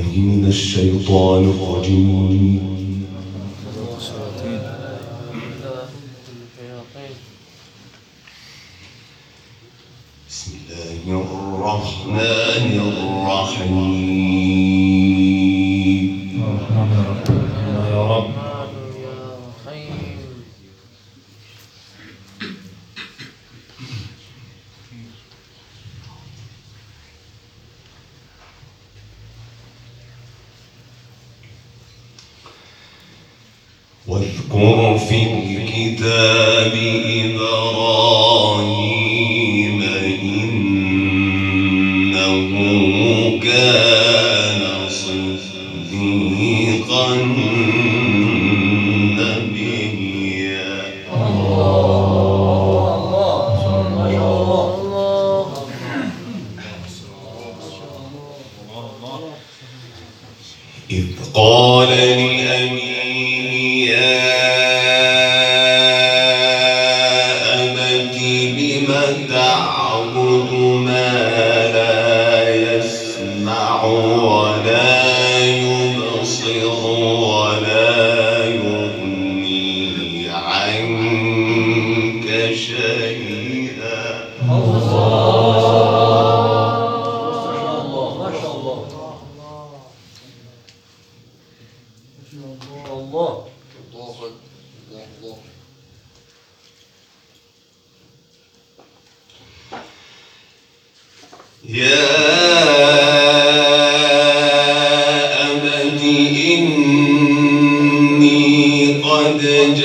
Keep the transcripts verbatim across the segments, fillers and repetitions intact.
بالله من الشيطان الرجيم. بسم الله الرحمن الرحيم. يا رب. واذكر في الكتاب إبراهيم إنه كان صديقا نبيا. إذ قال لأبيه تعبد ما لا يسمع ولا يبصر ولا يغني عنك شيئا. الله ما شاء الله الله يا أبت إني قد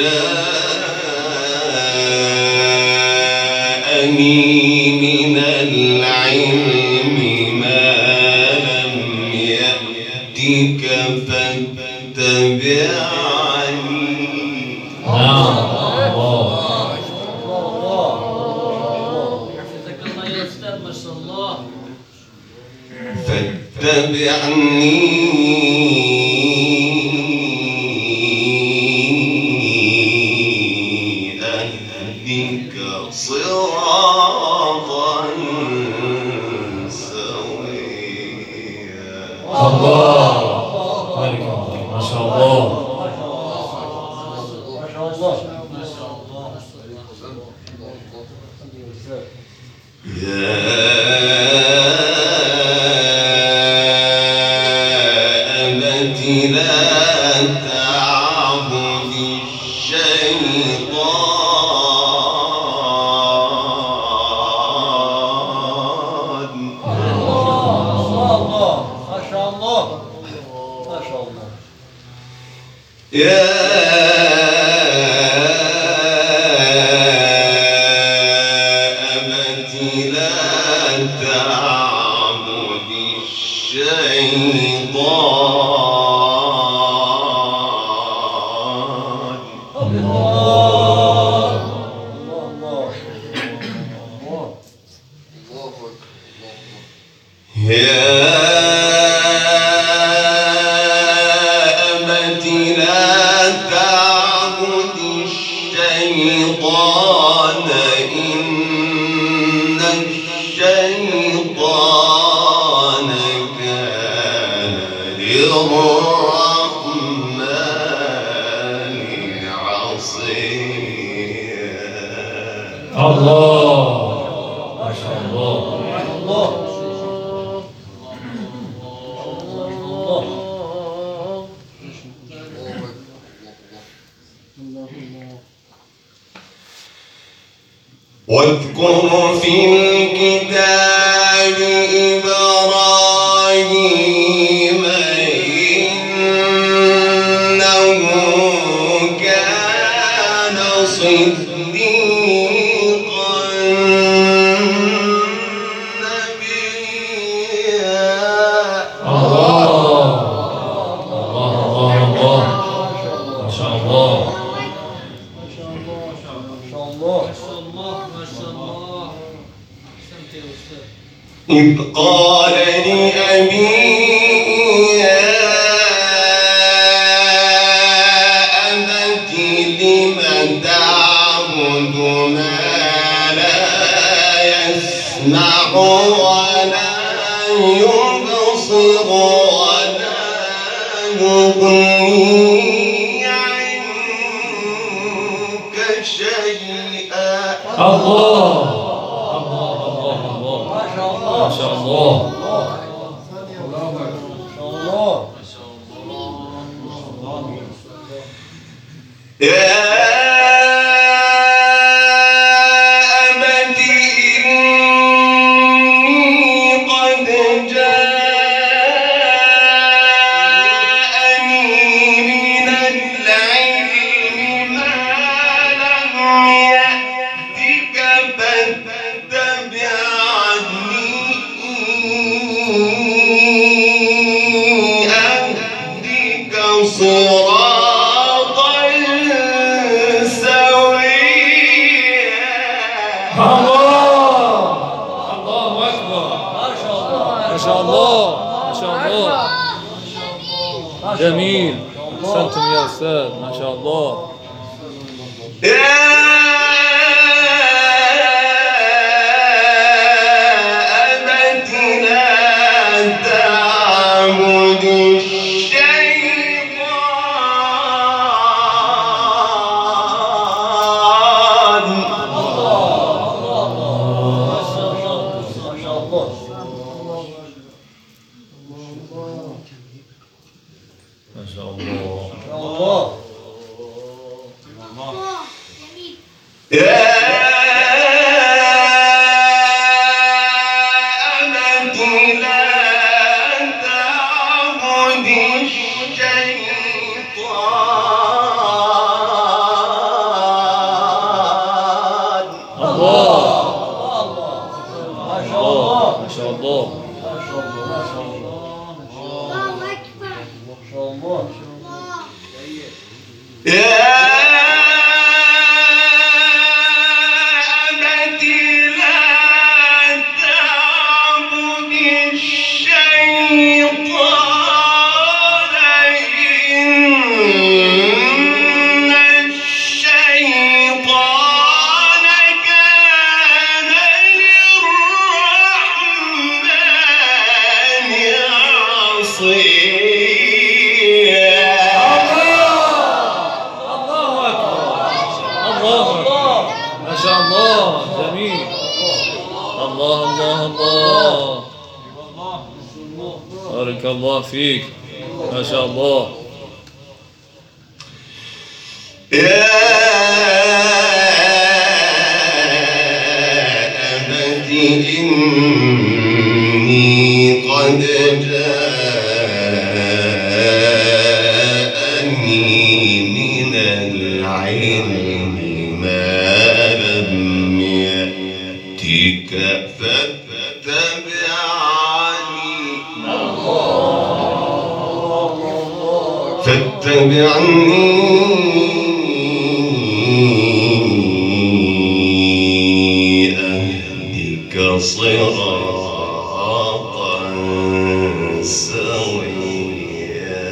جاءني من العلم ما لم يأتك فاتبعني. فاتبعني أهدك صراطا سويا. الله ما شاء الله ما شاء الله. يا أبت لا تعبد الشيطان. الله ما شاء الله ما شاء الله. يا أبت لا تعبد الشيطان. الله الله يا أبت لا تعبد الشيطان إن الشيطان كان للرحمن عصيا. الله ما شاء الله الله واذكر في الكتاب إبراهيم إنه كان صديقا نبيا. الله الله الله ما شاء الله ما شاء الله إذ قال لأبيه يا أبت لم تعبد ما لا يسمع ولا يبصر ولا أغني عنك شيئا. الله الله الله الله ما شاء الله ما شاء الله يا أبت إني قد جاءني من العلم ما لم يأتك فاتبعني أهدك صراطا ما شاء الله ما شاء الله جميل أحسنتم يا أستاذ ما شاء الله يا أبت لا تعبد الشيطان. ما شاء الله يا أبت لا تعبد الشيطان. الله ما شاء الله ما شاء الله يا أبت لا تعبد الشيطان إن الشيطان كان للرحمن عصيا. ما شاء الله جميل الله الله الله بارك الله فيك ما شاء الله يا أبت إني قد جاءني من العلم ما لم يأتك فاتبعني فاتبعني أهدك صراطا سويا.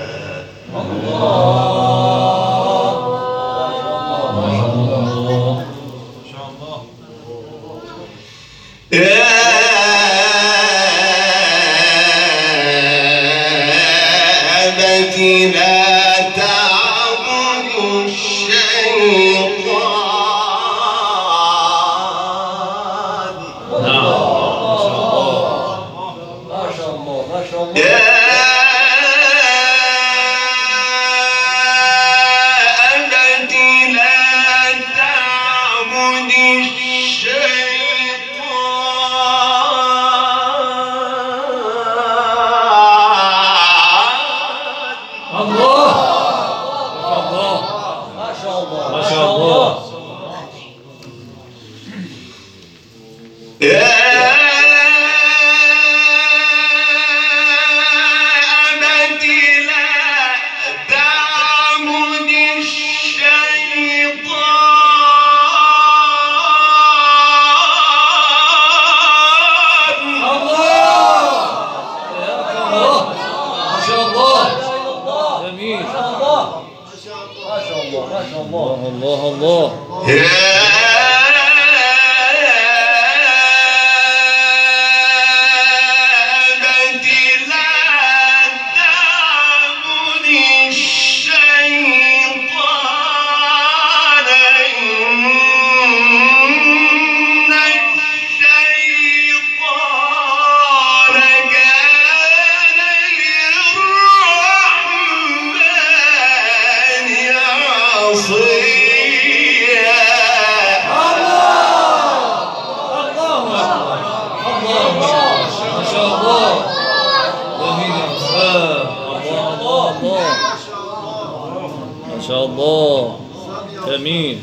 يا أبت لا تعبد الشيطان. ما شاء الله ما شاء الله يا أبت لا تعبد الشيطان. الله الله ما شاء الله ما شاء الله يا أبت لا تعبد الشيطان. الله ما شاء الله جميل ما شاء الله ما شاء الله الله الله يا أبت لا تعبد جميل.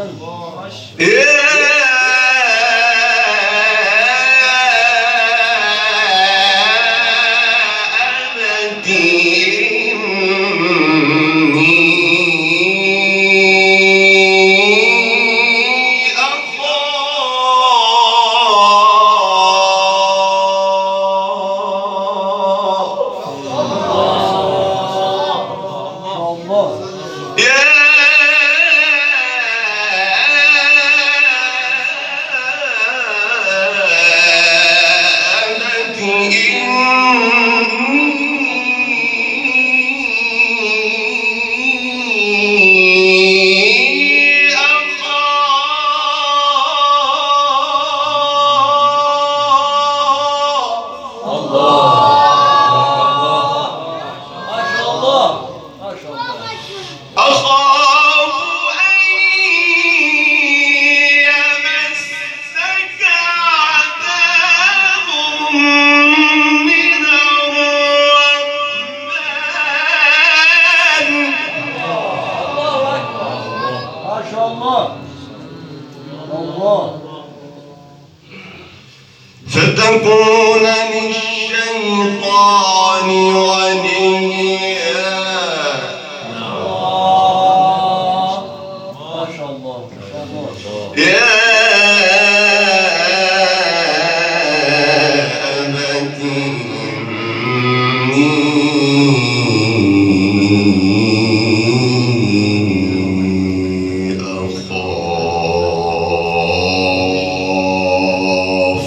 فتكون للشيطان وليا. ما شاء الله ما شاء الله. يا أبت إني أخاف.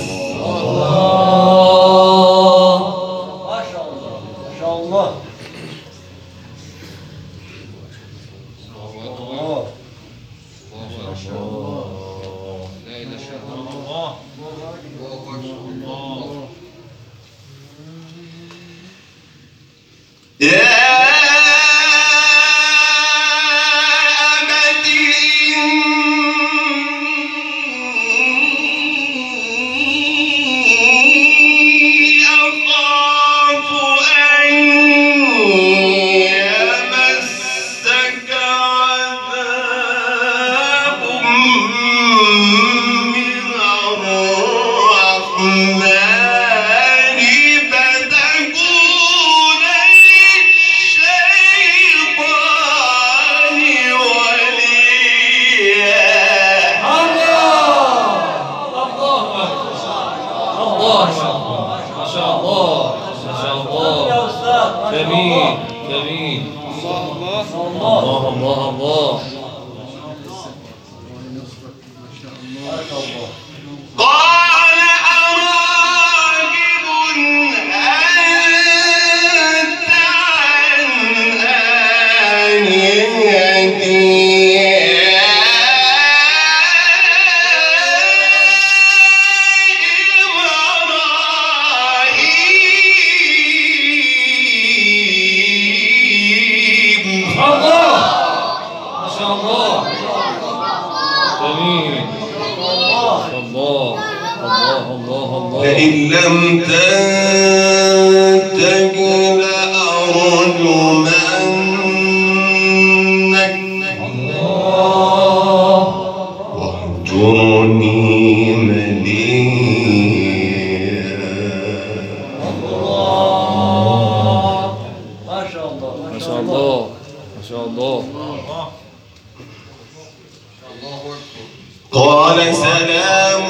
جميل جميل. الله الله الله الله. قال أراغب أنت عن آلهتي لئن لم تنته لأرجمنك واهجرني مليا. ما شاء الله ما شاء الله ما شاء الله. قال سلام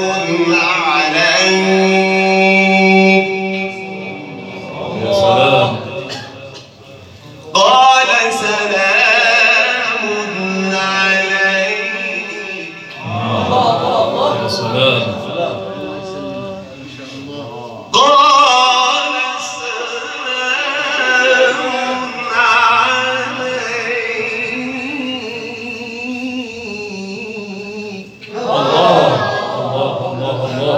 عليك. يا سلام. قال سلام عليك. يا سلام. قال سلام عليك. الله الله الله الله.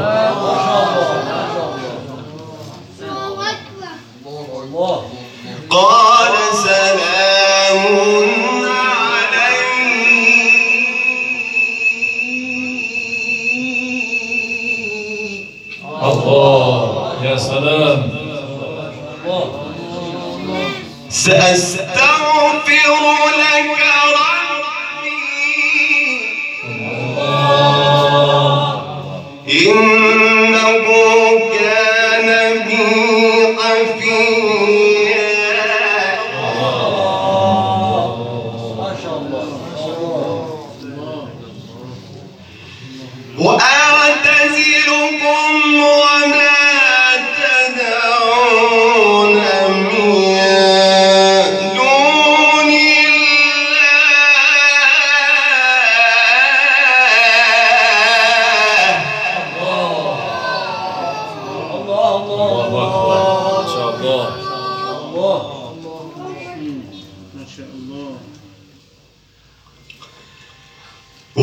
قال سلام عليك. الله يا سلام. سأستغفر لك ربي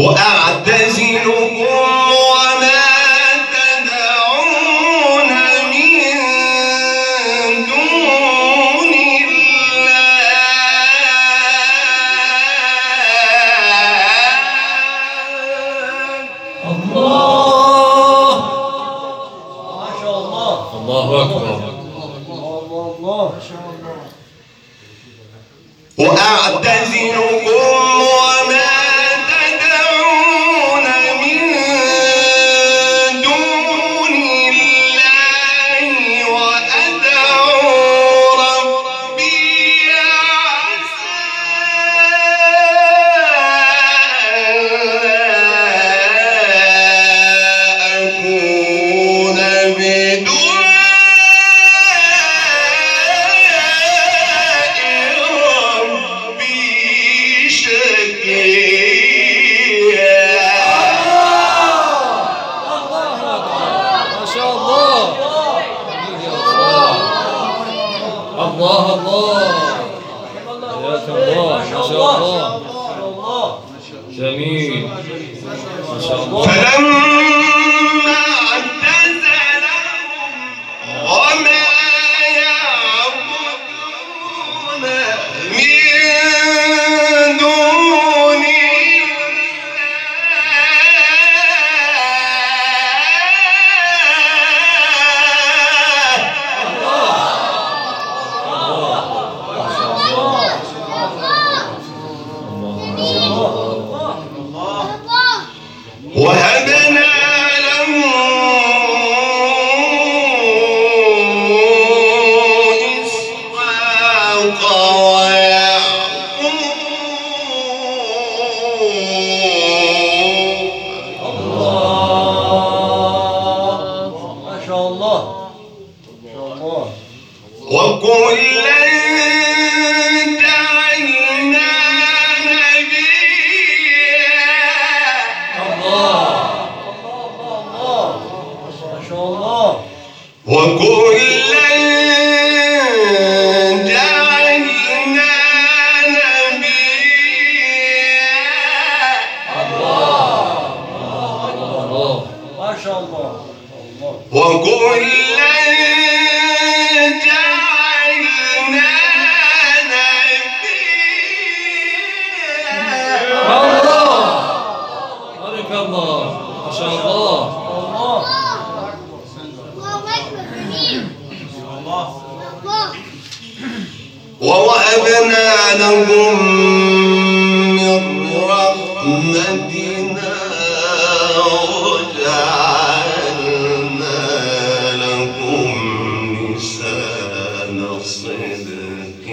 وأعتزلكم وما تدعون من دون الله. ما شاء الله. الله أكبر. الله ما شاء الله. وأعتزلكم وما تدعون من دون الله وأدعو ربي عسى أكون بدعاء ربي شقيا. ما شاء الله. الله الله. حياك الله. ما شاء الله. جميل. ما شاء الله. فلما اعتزلهم وما يعبدون من دون وهبنا له إسحاق ويعقوب الله. ما شاء الله. ما شاء الله. وكلا جعلنا نبيا ما شاء الله. وكلا جعلنا نبيا الله. ما شاء الله. الله. وكلا جعلنا نبيا الله. بارك الله. ما شاء الله. الله. ووهبنا لهم من رحمتنا وجعلنا لهم لسان صدق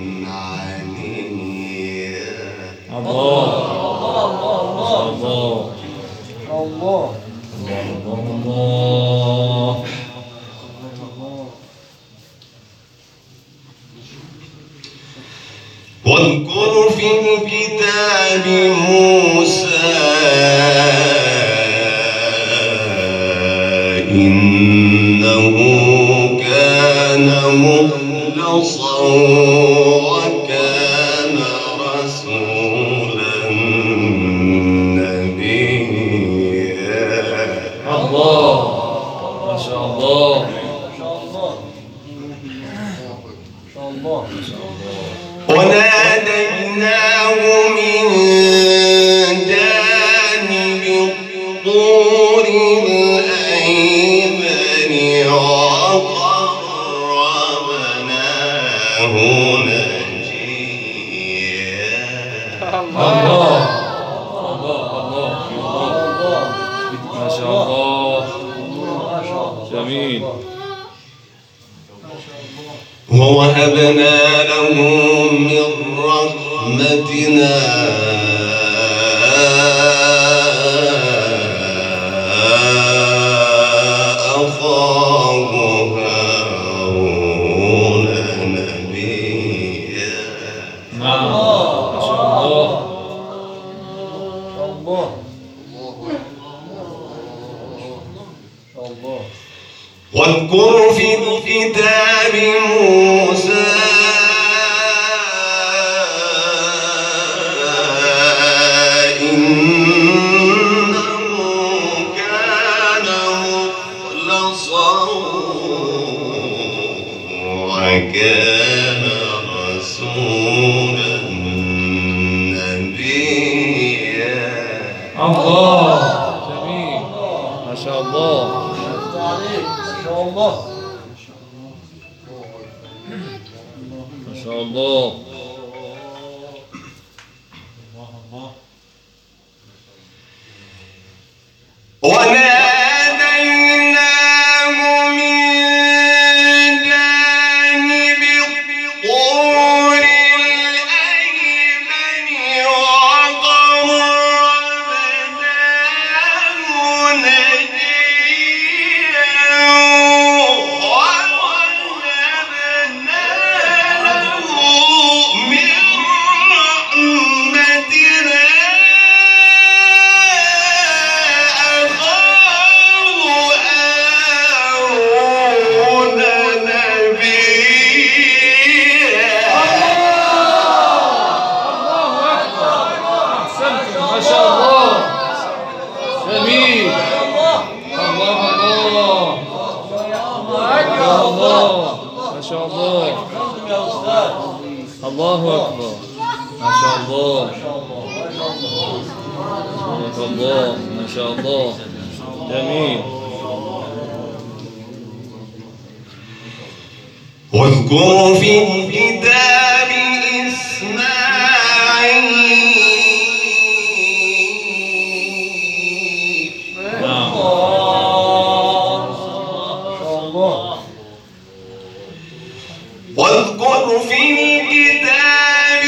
عليا. الله. الله. الله. الله. الله. واذكر في الكتاب موسى إنه كان مخلصا وكان رسولا نبيا. الله. ما شاء الله. ما شاء الله. ما شاء الله. وناديناه من جانب الطور الأيمن وقربناه نجيا. الله. الله. الله. ما شاء الله. جميل. ووهبنا له من رحمتنا أخاه هارون نبيا. نعم. ما شاء الله. الله. الله. واذكر في الكتاب موسى إن الله جميل ما شاء الله ما شاء الله ما شاء الله وناديناه من جانب الطور الأيمن وقربناه نجيا ووهبنا له من رحمتنا ما شاء الله جميل الله الله الله ما شاء الله الله أكبر ما شاء الله ما شاء الله ما شاء الله جميل واذكر في الكتاب إسماعيل نعم واذكر في الكتاب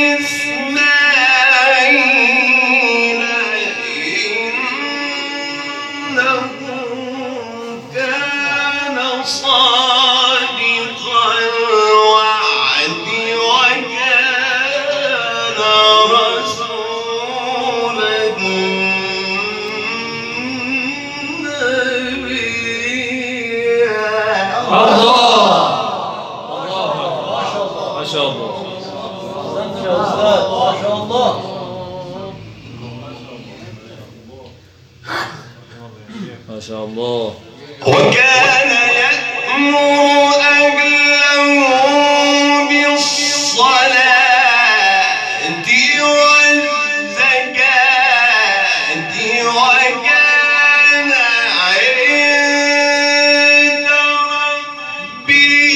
إسماعيل إنه كان صادق الوعد وكان رسولا نبيا. الله ما شاء الله يا أستاذ ما شاء الله ما شاء الله وكان يأمر أهله بالصلاة والزكاة وكان عند ربه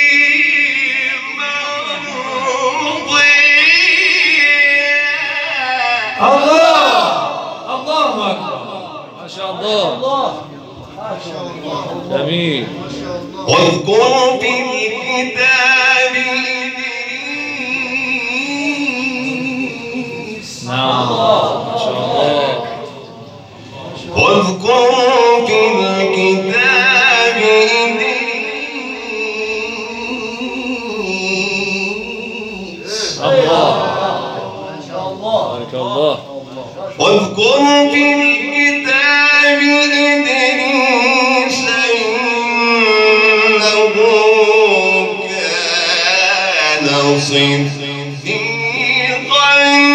مرضيا. الله الله أكبر ما شاء الله الله ما شاء الله جميل واذكر في الكتاب إدريس نعم ما شاء الله واذكر في الكتاب إدريس الله ما شاء الله بارك الله واذكر في الكتاب إدريس إنه كان صديقا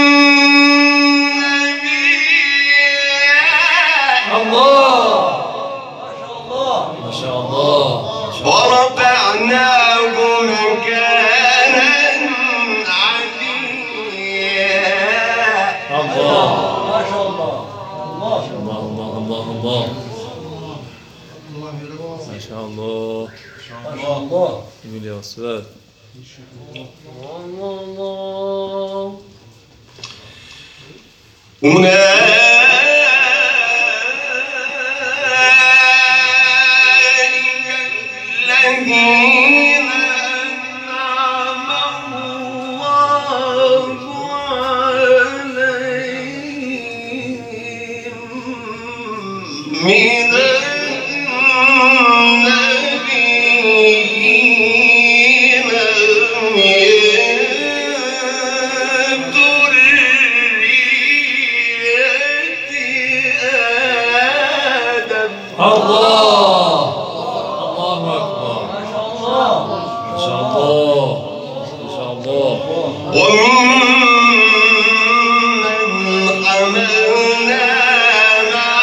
نبيا. الله ما شاء الله ما شاء الله ورفعناه مكانا عليا. الله ما شاء الله الله الله الله الله الله ما شاء الله ما شاء الله جميل يا أستاذ أولئك الذين أنعم الله عليهم من النبيين من الله الله أكبر ما شاء الله ما شاء الله ما شاء الله وممن حملنا مع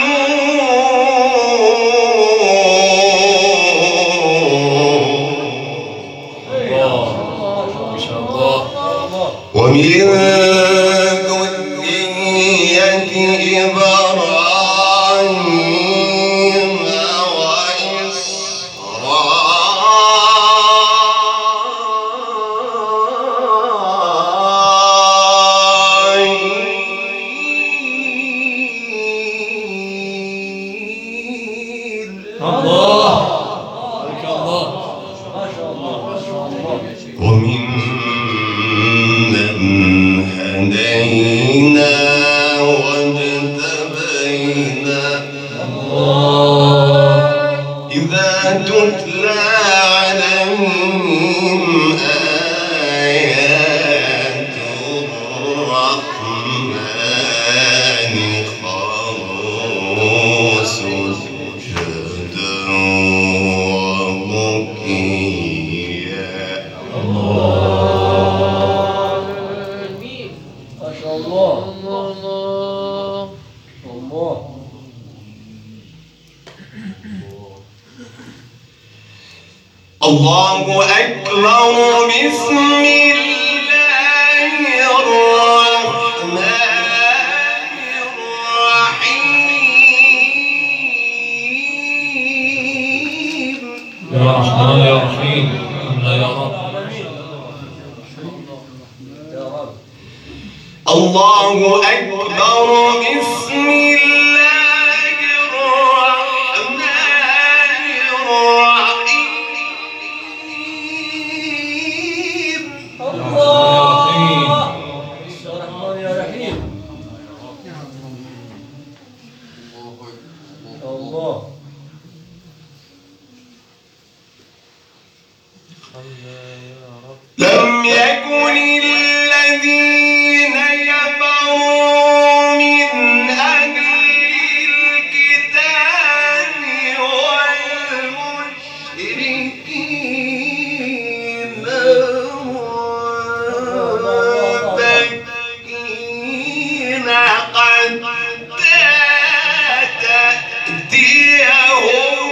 نوح ما شاء الله ومن ذرية الله. بارك الله. ما شاء الله ما شاء الله. وممن هدينا واجتبينا إذا تتلى عليهم آيات الرحمن خروا سجدا وبكيا ما شاء الله. الله. الله أكبر بسم الله الرحمن الرحيم يا رحمن يا رحيم يا رب. يا رب. الله أكبر بسم الله الرحمن الرحيم الله. يا رحمن يا رحيم. الله. لم يكن الذين كفروا من أهل الكتاب والمشركين منفكين حتى تأتيهم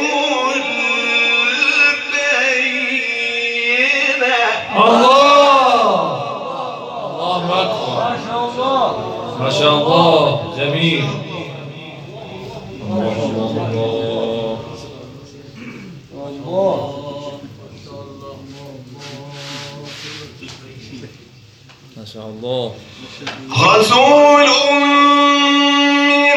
البينة الله. الله أكبر. ما شاء الله. ما شاء الله. جميل. الله الله الله. الله. ما شاء الله. رسول من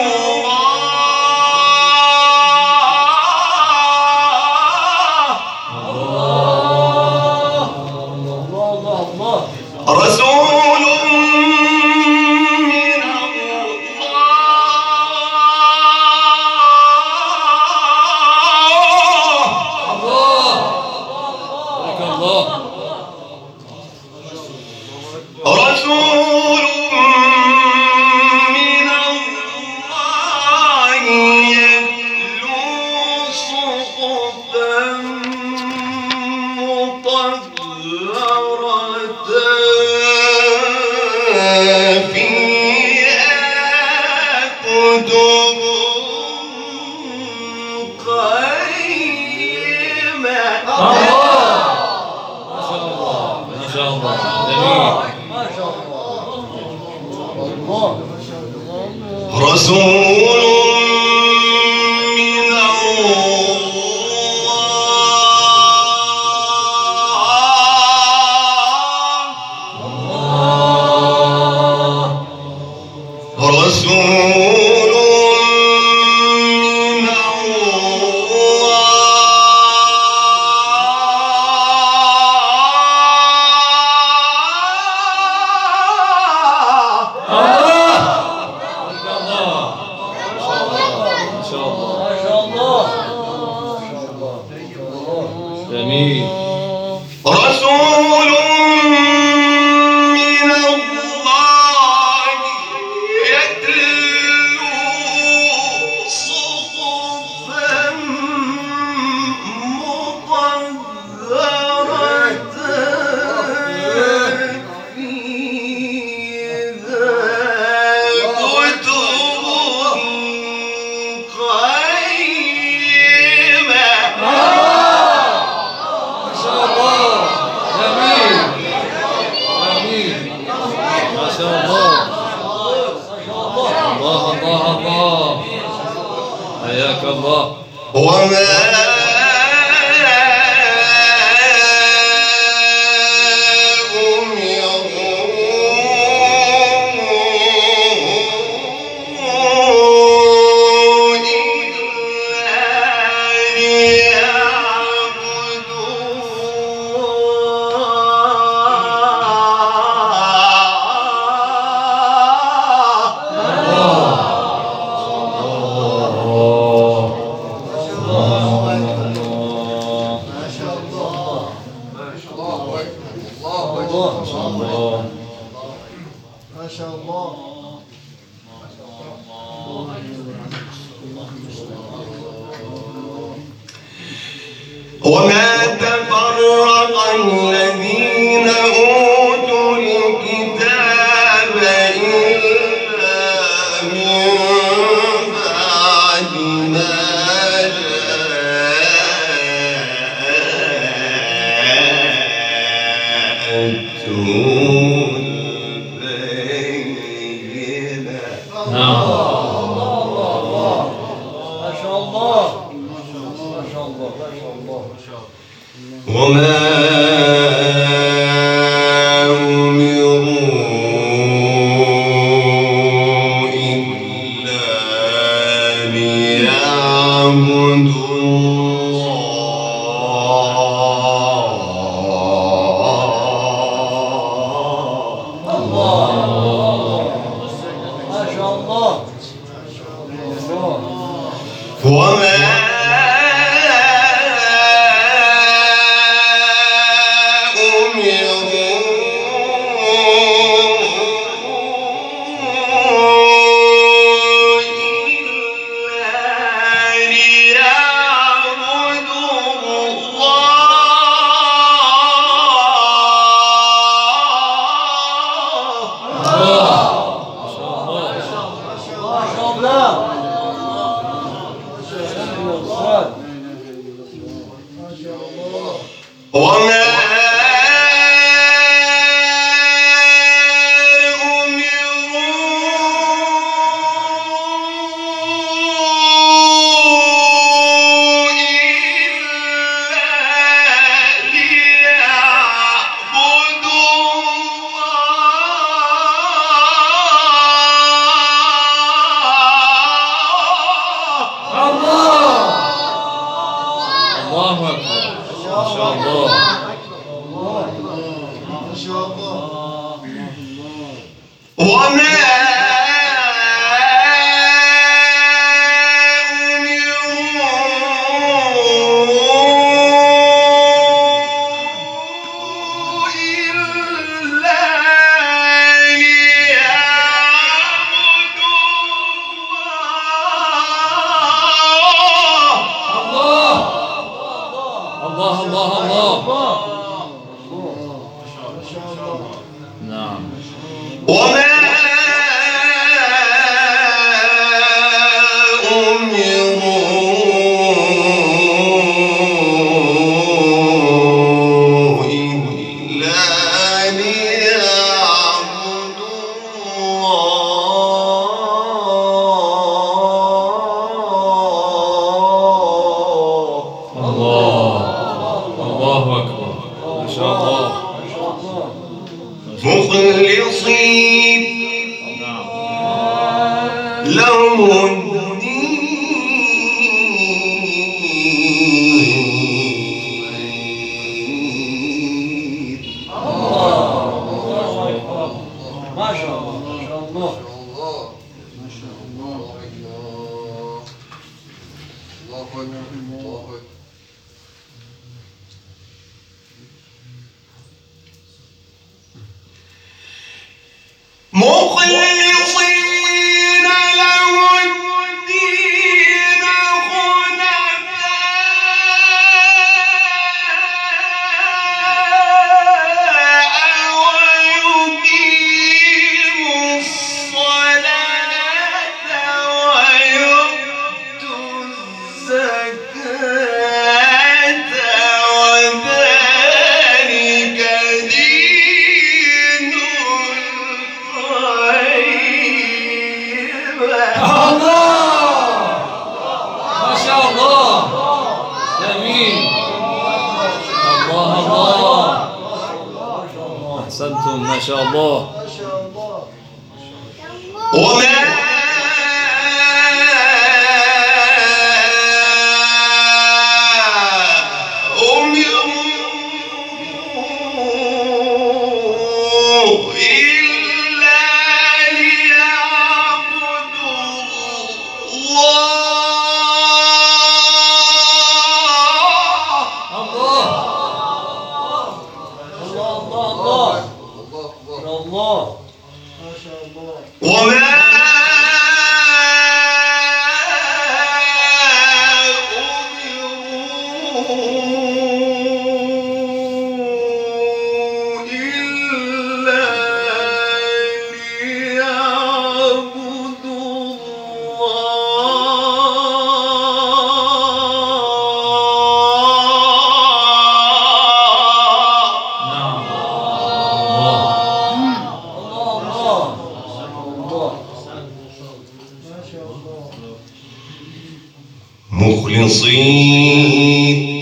الله الله الله الله. رسول من الله بارك الله. رسول من الله يتلو صحفا مطهرة فيها كتب قيمة ما شاء الله. ما شاء الله. جميل. ما شاء الله. الله. رسول من الله رسول من الله بارك الله. ما شاء الله. ما شاء الله. ما شاء الله. جميل. رسول من الله يتلو صحفا مطهرة فيها كتب قيمة ما شاء الله. جميل. جميل. ما شاء الله. الله الله الله. حياك الله. وما أمروا إلا وما تفرق الذين أوتوا الكتاب إلا من بعد ما جاءتهم البينة. نعم. ما شاء الله ما شاء الله ما شاء الله ما شاء الله وما أمروا إلا ليعبدوا الله ما شاء الله وما وما أمروا إلا ليعبدوا الله أكبر. ما شاء الله. وما أمروا إلا ليعبدوا الله الله الله. نعم. وما أمروا إلا ليعبدوا الله الله أكبر. ما شاء الله. مخلصين له الدين. ما شاء الله ما شاء الله مخلصين له الدين حنفاء ويقيموا الصلاة ويؤتوا الزكاة وذلك دين ما شاء الله. جميل. الله الله. أحسنتم. ما شاء الله. وما أمروا إلا ليعبدوا الله. الله الله الله الله ما شاء الله وما مخلصين